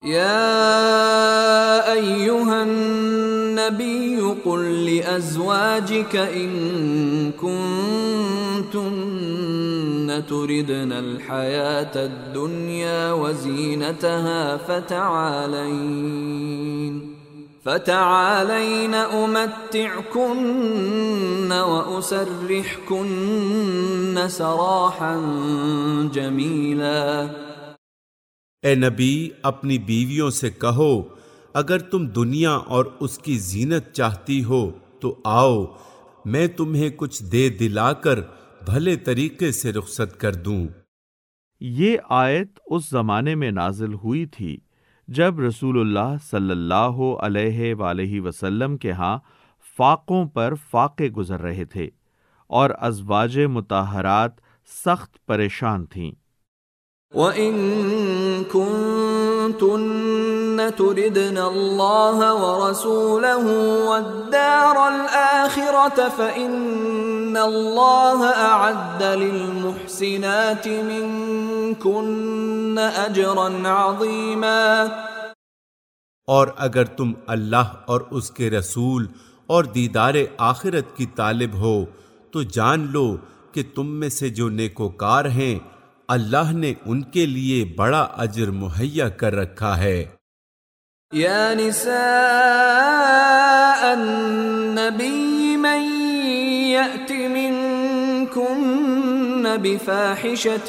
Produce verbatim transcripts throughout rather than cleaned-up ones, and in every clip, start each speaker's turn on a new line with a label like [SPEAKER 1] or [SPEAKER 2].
[SPEAKER 1] يا أيها النبي قل لأزواجك إن كنتن تردن الحياة الدنيا وزينتها فتعالين فتعالين أمتعكن وأسرحكن سراحا جميلا۔
[SPEAKER 2] اے نبی اپنی بیویوں سے کہو اگر تم دنیا اور اس کی زینت چاہتی ہو تو آؤ میں تمہیں کچھ دے دلا کر بھلے طریقے سے رخصت کر دوں۔
[SPEAKER 3] یہ آیت اس زمانے میں نازل ہوئی تھی جب رسول اللہ صلی اللہ علیہ وآلہ وسلم کے ہاں فاقوں پر فاقے گزر رہے تھے اور ازواج مطہرات سخت پریشان تھیں۔
[SPEAKER 1] وَإِن كُنتُنَّ تُرِدْنَ اللَّهَ وَرَسُولَهُ وَالدَّارَ الْآخِرَةَ فَإِنَّ اللَّهَ أَعَدَّ لِلْمُحْسِنَاتِ مِنكُنَّ أَجْرًا عَظِيمًا۔
[SPEAKER 2] اور اگر تم اللہ اور اس کے رسول اور دیدار آخرت کی طالب ہو تو جان لو کہ تم میں سے جو نیکوکار ہیں اللہ نے ان کے لیے بڑا اجر مہیا کر رکھا ہے۔
[SPEAKER 1] یا نساء النبی من یأت منکن بفاحشة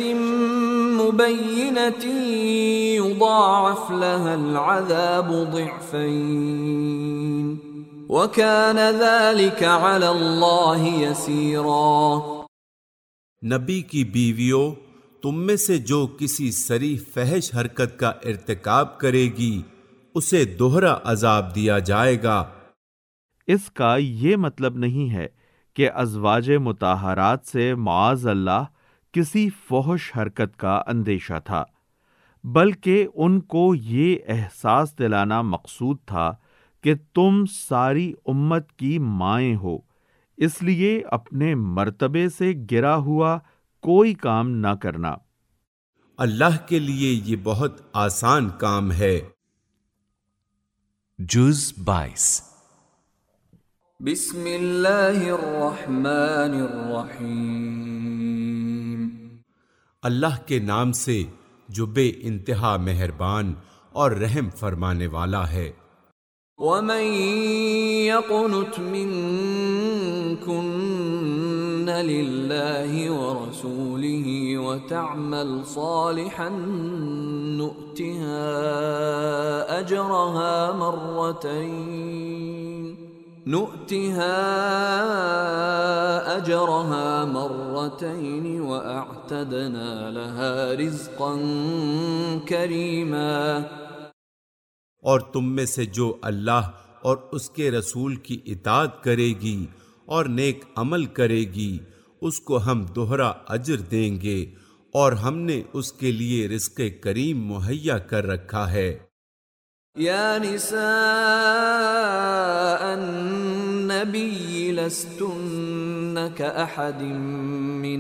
[SPEAKER 1] مبینة یضاعف لها العذاب ضعفین وکان ذلک علی اللہ یسیرا۔
[SPEAKER 2] نبی کی بیویوں تم میں سے جو کسی صریح فحش حرکت کا ارتکاب کرے گی اسے دوہرا عذاب دیا جائے گا۔
[SPEAKER 3] اس کا یہ مطلب نہیں ہے کہ ازواج مطہرات سے معاذ اللہ کسی فحش حرکت کا اندیشہ تھا، بلکہ ان کو یہ احساس دلانا مقصود تھا کہ تم ساری امت کی مائیں ہو، اس لیے اپنے مرتبے سے گرا ہوا کوئی کام نہ کرنا۔
[SPEAKER 2] اللہ کے لیے یہ بہت آسان کام ہے۔
[SPEAKER 4] جز بائیس۔
[SPEAKER 1] بسم اللہ الرحمن الرحیم۔
[SPEAKER 2] اللہ کے نام سے جو بے انتہا مہربان اور رحم فرمانے والا ہے۔
[SPEAKER 1] وَمَن يَقْنُتْ مِنكُنَّ لِلَّهِ وَرَسُولِهِ وَتَعْمَلْ صَالِحًا نُؤْتِهَا أَجْرَهَا مَرَّتَيْنِ نُؤْتِهَا أَجْرَهَا مَرَّتَيْنِ وَأَعْتَدْنَا لَهَا رِزْقًا كَرِيمًا۔
[SPEAKER 2] اور تم میں سے جو اللہ اور اس کے رسول کی اطاعت کرے گی اور نیک عمل کرے گی اس کو ہم دوہرا اجر دیں گے، اور ہم نے اس کے لیے رزق کریم مہیا کر رکھا ہے۔
[SPEAKER 1] یا نساء النبی لستن کأحد من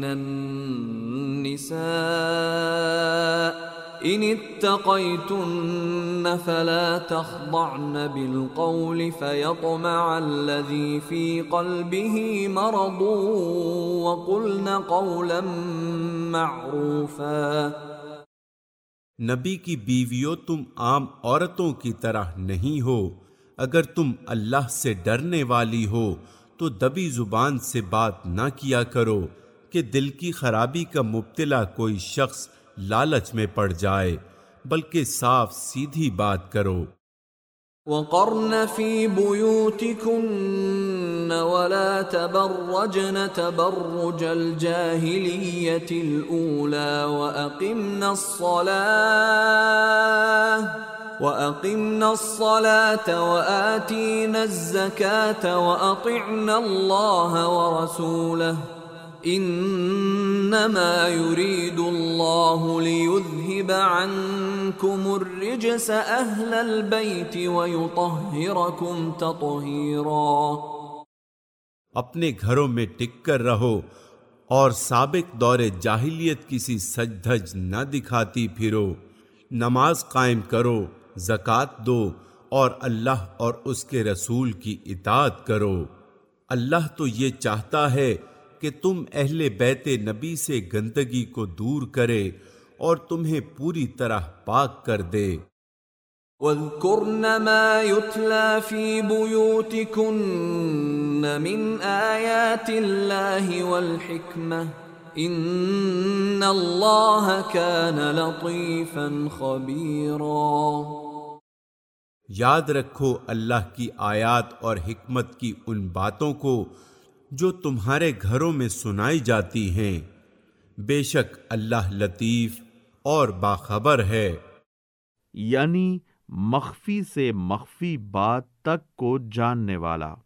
[SPEAKER 1] النساء ان اتقیتن فلا تخضعن بالقول فیطمع الذی فی قلبه مرض وقلن قولا معروفا۔
[SPEAKER 2] نبی کی بیویوں تم عام عورتوں کی طرح نہیں ہو، اگر تم اللہ سے ڈرنے والی ہو تو دبی زبان سے بات نہ کیا کرو کہ دل کی خرابی کا مبتلا کوئی شخص لالچ میں پڑ جائے، بلکہ صاف سیدھی بات کرو۔
[SPEAKER 1] وَقَرْنَ فِي بُيُوتِكُنَّ وَلَا تَبَرَّجْنَ تَبَرُّجَ الْجَاهِلِيَّةِ الْأُولَى وَأَقِمْنَ الصَّلَاةَ وَأَقِمْنَ الصَّلَاةَ وَآتِينَ الزَّكَاةَ وَأَطِعْنَ اللَّهَ وَرَسُولَهُ انما يريد الله ليذهب عنكم الرجس اهل البيت ويطهركم تطهيرا۔
[SPEAKER 2] اپنے گھروں میں ٹک کر رہو اور سابق دور جاہلیت کسی سج دھج نہ دکھاتی پھرو، نماز قائم کرو زکوٰۃ دو اور اللہ اور اس کے رسول کی اطاعت کرو۔ اللہ تو یہ چاہتا ہے کہ تم اہل بیت نبی سے گندگی کو دور کرے اور تمہیں پوری طرح پاک کر دے۔
[SPEAKER 1] وَاذْكُرْنَ مَا يُتْلَى فِي بُيُوتِكُنَّ مِنْ آيَاتِ اللَّهِ وَالْحِكْمَةِ إِنَّ اللَّهَ كَانَ لَطِيفًا خَبِيرًا۔
[SPEAKER 2] یاد رکھو اللہ کی آیات اور حکمت کی ان باتوں کو جو تمہارے گھروں میں سنائی جاتی ہیں، بے شک اللہ لطیف اور باخبر ہے۔
[SPEAKER 3] یعنی مخفی سے مخفی بات تک کو جاننے والا۔